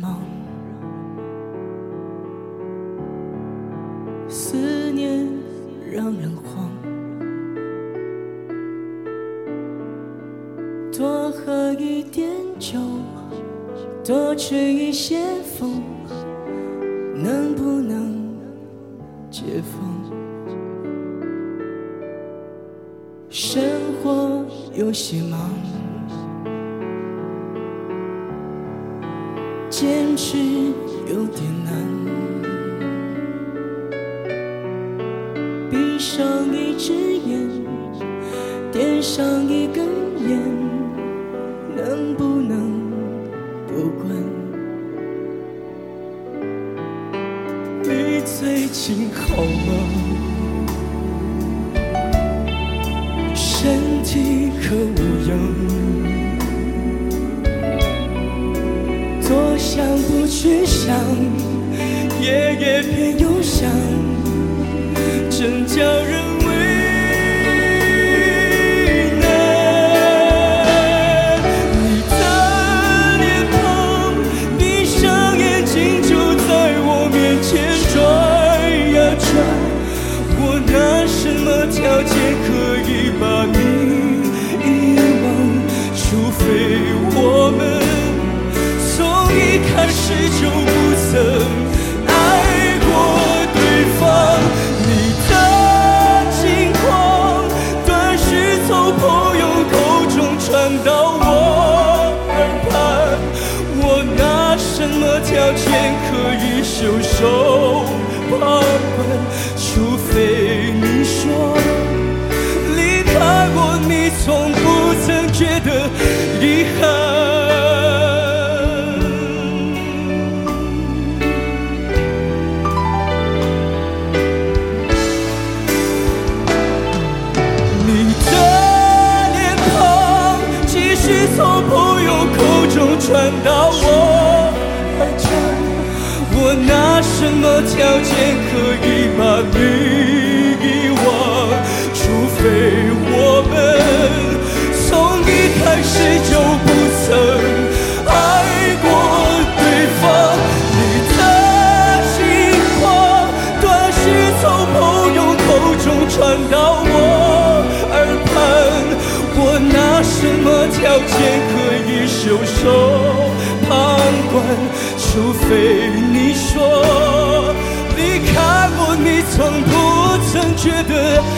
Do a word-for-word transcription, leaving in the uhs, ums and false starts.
方，思念让人慌。多喝一点酒，多吹一些风，能不能解封？生活有些忙，坚持有点难。闭上一只眼，点上一根烟，能不能不管？你最近好吗？身体可无恙？多想不去想，夜夜偏又想，真叫人为难。你的脸庞，闭上眼睛就在我面前转呀转，我拿什么条件可以把你遗忘？除非我们从一开始就不曾爱过对方。你的近况，短时从朋友口中传到我耳畔，我拿什么条件可以袖手旁观？除非你说离开我，你从不曾觉得遗憾。从朋友口中传到我耳畔，我拿什么条件可以把你遗忘？除非我们从一开始就不曾爱过对方。你的情况，短时从朋友口中传到我耳畔，我拿什么条件可以袖手旁观？除非你说离开我，你从不曾觉得